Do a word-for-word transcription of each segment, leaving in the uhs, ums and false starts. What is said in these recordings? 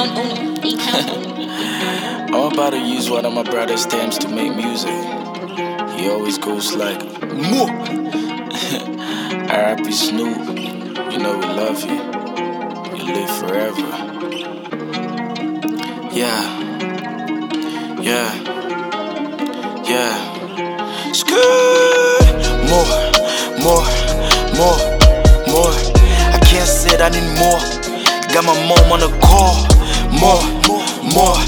I'm about to use one of my brother's stamps to make music. He always goes like, Moo! R I P Snoop, you know we love you. You live forever. Yeah. Yeah. Yeah. Scoot! More, more, more, more. I can't say it, I need more. Got my mom on the call. More, more, more,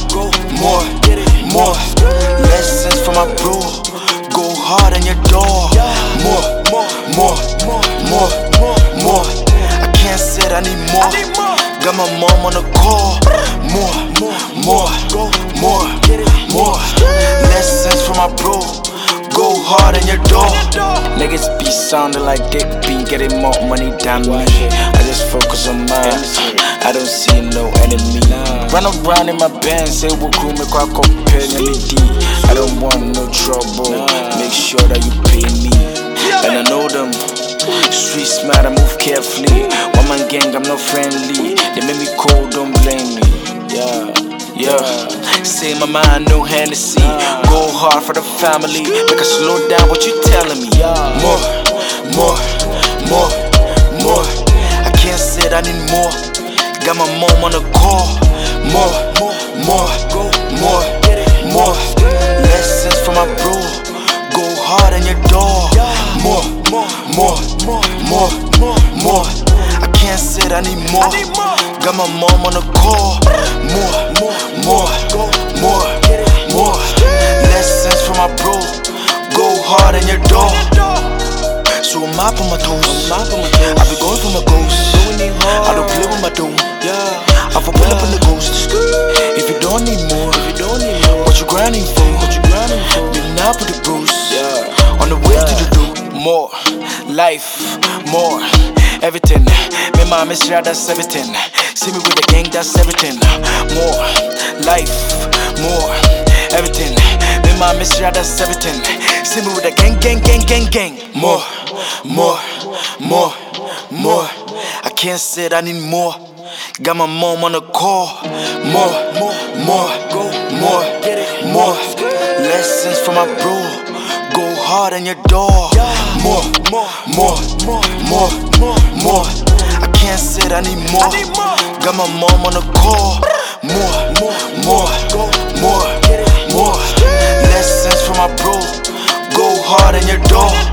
more. Lessons from my bro. Go hard on your door. More, more, more, more, more. I can't say it, I need more. Got my mom on the call. More, more, more, more. Lessons from my bro. Go hard on your door. Niggas be sounding like Dick B, getting more money than me. I just focus on mine. I don't see no enemy. Run around in my band, say what cool, make I compare N D. I don't want no trouble. Make sure that you pay me. And I know them. Street smart, I move carefully. One man gang, I'm not friendly. They make me cold, don't blame me. Yeah, yeah. Say my mind, no Hennessy. Go hard for the family. Make I slow down, what you telling me? More, more, more, more. I can't say it, I need more. Got my mom on the call. More, more, more, more. Lessons from my bro. Go hard on your door. More, more, more, more. I can't say it, I need more. Got my mom on the call. More, more, more, more. Lessons from my bro. Go hard on your door. So I'm up on my toes. I be going for my ghost. I don't play with my dough. I for pull up in the ghost. If you don't need more, what you grinding for? Then I put the bros on the way to the door. More life, more everything. Me mama is right, that's everything. See me with the gang, that's everything. More life, more everything. Me mama is right, that's everything. See me with the gang, gang, gang, gang, gang. More, more, more, more. I can't say it, I need more. Got my mom on the call. More, more, more, more, more. Lessons from my bro. Go hard on your door. More, more, more, more, more. I can't say it, I need more. Got my mom on the call. More, more, more, more. Lessons from my bro. Go hard on your door.